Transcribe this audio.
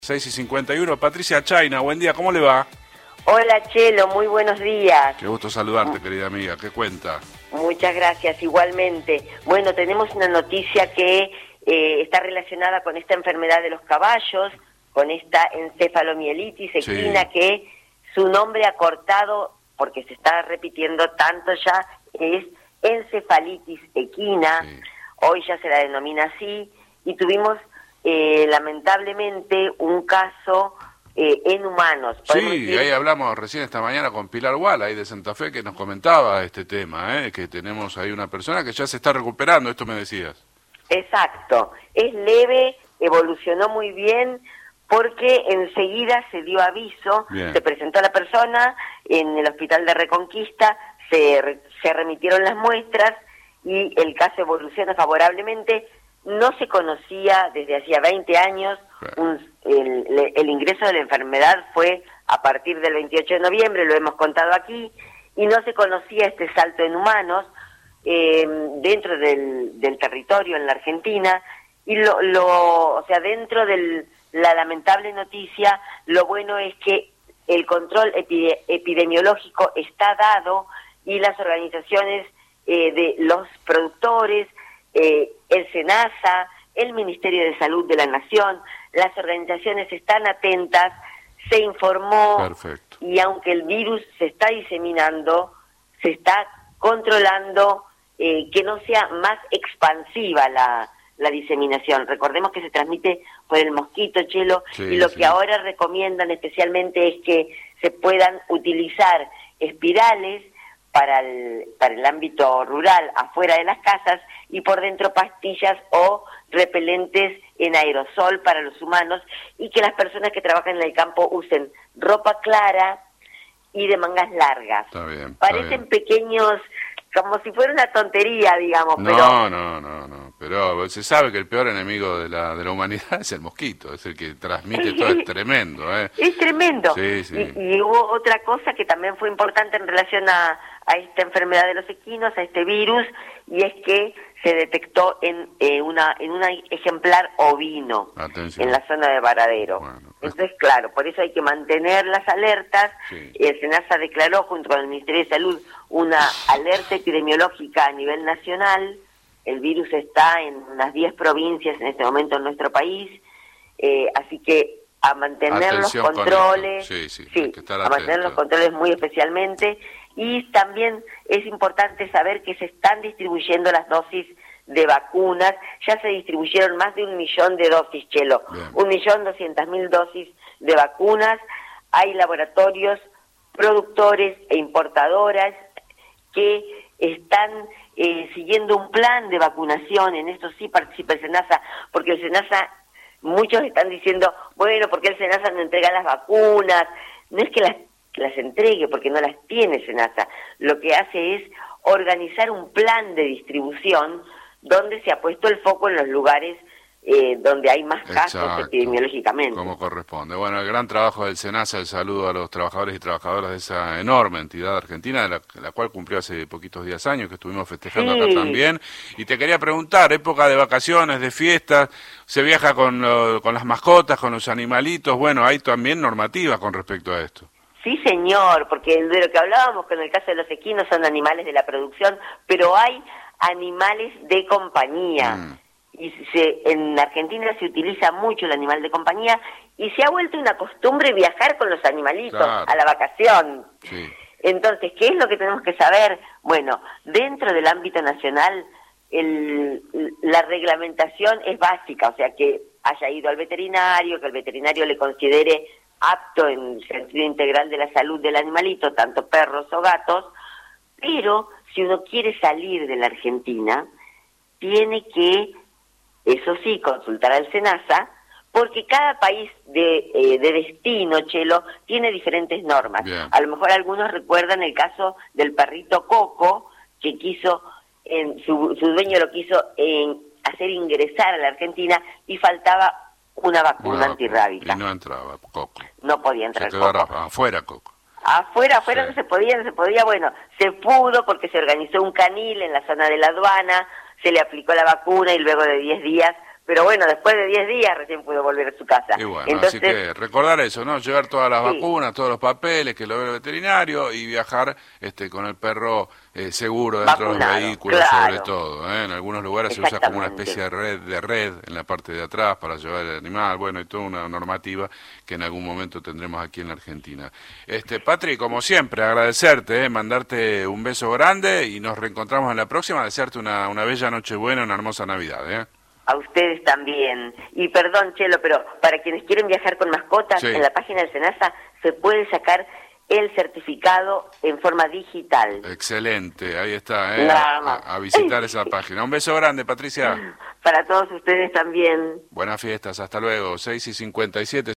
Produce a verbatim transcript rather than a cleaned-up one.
seis y cincuenta y uno, Patricia Chaina, buen día, ¿cómo le va? Hola Chelo, muy buenos días. Qué gusto saludarte, querida amiga, ¿qué cuenta? Muchas gracias, igualmente. Bueno, tenemos una noticia que eh, está relacionada con esta enfermedad de los caballos, con esta encefalomielitis equina, sí, que su nombre acortado, porque se está repitiendo tanto ya, es encefalitis equina, sí. Hoy ya se la denomina así, y tuvimos eh, lamentablemente un caso eh, en humanos. Sí, decir? ahí hablamos recién esta mañana con Pilar Guala, ahí de Santa Fe, que nos comentaba este tema, ¿eh? Que tenemos ahí una persona que ya se está recuperando, esto me decías. Exacto, es leve, evolucionó muy bien, porque enseguida se dio aviso, bien. Se presentó la persona en el hospital de Reconquista, se, se remitieron las muestras y el caso evoluciona favorablemente. No se conocía desde hacía veinte años, un, el, el ingreso de la enfermedad fue a partir del veintiocho de noviembre, lo hemos contado aquí, y no se conocía este salto en humanos eh, dentro del, del territorio en la Argentina, y lo, lo o sea, dentro de la lamentable noticia, lo bueno es que el control epide, epidemiológico está dado y las organizaciones eh, de los productores, eh, el SENASA, el Ministerio de Salud de la Nación, las organizaciones están atentas, se informó. Perfecto. Y aunque el virus se está diseminando, se está controlando eh, que no sea más expansiva la, la diseminación. Recordemos que se transmite por el mosquito, Chelo, sí, y lo sí. que ahora recomiendan especialmente es que se puedan utilizar espirales para el, para el ámbito rural, afuera de las casas, y por dentro pastillas o repelentes en aerosol para los humanos, y que las personas que trabajan en el campo usen ropa clara y de mangas largas. Está bien, está Parecen bien. Pequeños, como si fuera una tontería, digamos. No, pero... no, no, no, pero se sabe que el peor enemigo de la de la humanidad es el mosquito, es el que transmite todo, es tremendo. ¿eh? Es tremendo. Sí, sí. Y, y hubo otra cosa que también fue importante en relación a, a esta enfermedad de los equinos, a este virus, y es que se detectó en eh, una en un ejemplar ovino. Atención. En la zona de Varadero. Bueno. Entonces, claro, por eso hay que mantener las alertas. Sí. El SENASA declaró junto con el Ministerio de Salud una alerta epidemiológica a nivel nacional. El virus está en unas diez provincias en este momento en nuestro país, eh, así que a mantener Atención los controles, sí, sí, sí, a mantener los controles muy especialmente. Y también es importante saber que se están distribuyendo las dosis de vacunas. Ya se distribuyeron más de un millón de dosis, Chelo. Bien. Un millón doscientas mil dosis de vacunas. Hay laboratorios, productores e importadoras que están eh, siguiendo un plan de vacunación. En esto sí participa el SENASA, porque el SENASA, muchos están diciendo, bueno, ¿por qué el SENASA no entrega las vacunas? No es que las las entregue, porque no las tiene SENASA. Lo que hace es organizar un plan de distribución donde se ha puesto el foco en los lugares eh, donde hay más casos. Exacto. Epidemiológicamente. Como corresponde. Bueno, el gran trabajo del SENASA, el saludo a los trabajadores y trabajadoras de esa enorme entidad argentina, de la, la cual cumplió hace poquitos días años, que estuvimos festejando sí. acá también. Y te quería preguntar, época de vacaciones, de fiestas, se viaja con, lo, con las mascotas, con los animalitos, bueno, hay también normativa con respecto a esto. Sí, señor, porque de lo que hablábamos con el caso de los equinos son animales de la producción, pero hay animales de compañía. Mm. Y se, en Argentina se utiliza mucho el animal de compañía y se ha vuelto una costumbre viajar con los animalitos, claro, a la vacación. Sí. Entonces, ¿qué es lo que tenemos que saber? Bueno, dentro del ámbito nacional, el, la reglamentación es básica, o sea, que haya ido al veterinario, que el veterinario le considere apto en el sentido integral de la salud del animalito, tanto perros o gatos, pero si uno quiere salir de la Argentina, tiene que, eso sí, consultar al SENASA, porque cada país de, eh, de destino, Chelo, tiene diferentes normas. Bien. A lo mejor algunos recuerdan el caso del perrito Coco, que quiso, en, su, su dueño lo quiso en, hacer ingresar a la Argentina y faltaba una vacuna una, antirrábica. Y no entraba Coco. No podía entrar se quedó Coco. Afuera Coco. Afuera, afuera sí. no se podía, no se podía. Bueno, se pudo porque se organizó un canil en la zona de la aduana, se le aplicó la vacuna y luego de diez días pero bueno, después de diez días recién pudo volver a su casa. Y bueno, Entonces, así que recordar eso, ¿no? Llevar todas las sí. vacunas, todos los papeles, que lo ve el veterinario y viajar este con el perro eh, seguro dentro Vacunado, de los vehículos, claro. sobre todo. ¿eh? En algunos lugares se usa como una especie de red, de red en la parte de atrás para llevar el animal, bueno, y toda una normativa que en algún momento tendremos aquí en la Argentina. Este, Patri, como siempre, agradecerte, ¿eh? Mandarte un beso grande y nos reencontramos en la próxima, desearte una, una bella Nochebuena, una hermosa Navidad, ¿eh? A ustedes también. Y perdón, Chelo, pero para quienes quieren viajar con mascotas, sí. En la página del SENASA se puede sacar el certificado en forma digital. Excelente, ahí está, ¿eh? a, a visitar esa página. Un beso grande, Patricia. Para todos ustedes también. Buenas fiestas, hasta luego, seis y cincuenta y siete.